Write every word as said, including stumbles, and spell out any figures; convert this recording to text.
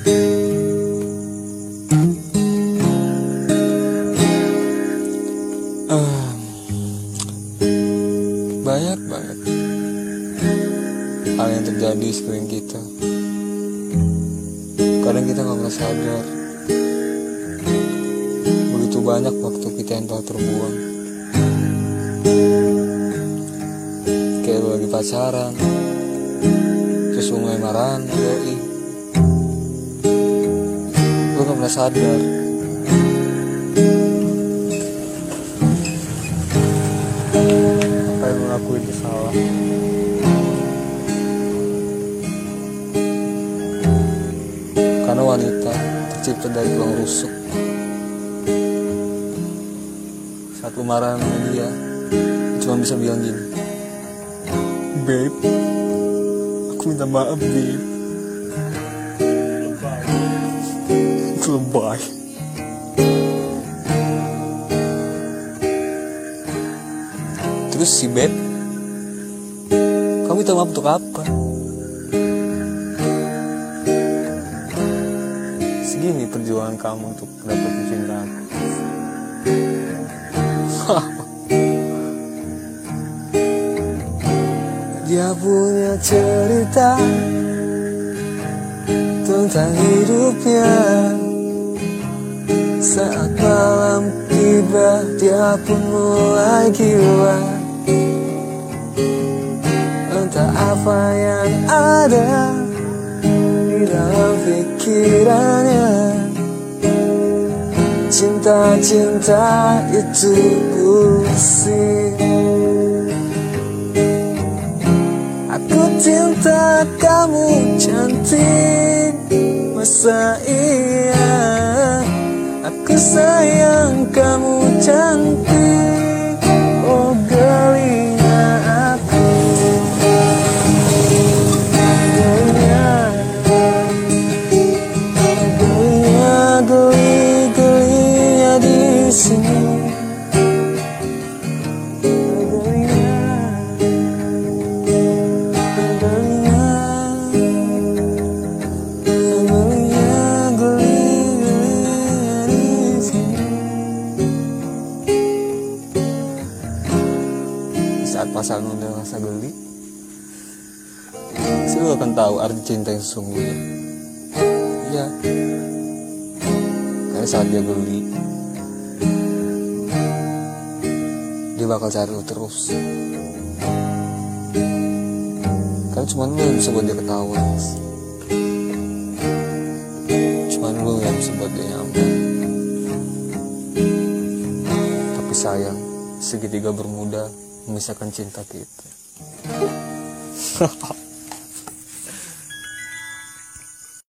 uh, Banyak banget hal yang terjadi di sekeliling kita. Kadang kita gak pernah sadar begitu banyak waktu kita yang telah terbuang. Kayak lu lagi pacaran, terus lu mulai marahan, doi, lu gak pernah sadar apa yang lu lakuin itu salah. Karena wanita tercipta dari tulang rusuk. Saat lu marah sama dia, cuma bisa bilang gini, babe, aku minta maaf, babe. Itu lebay. Terus si babe, kamu minta maaf untuk apa? Segini perjuangan kamu untuk dapetin cinta aku. Dia punya cerita tentang hidupnya. Saat malam tiba, dia pun mulai gila. Entah apa yang ada di dalam pikirannya. Cinta-cinta itu pusing. Aku cinta kamu cantik, masa iya? Aku sayang kamu cantik, oh gelinya aku. Gelinya, gelinya, geli, gelinya di sini. Saat pasangan udah rasa geli, lu akan tahu arti cinta yang sesungguhnya. Iya, karena saat dia geli, dia bakal cari lu terus. Karena cuma lu yang bisa buat dia ketawa, cuma lu yang bisa buat dia nyaman. Tapi sayang, segitiga bermuda memisahkan cinta kita.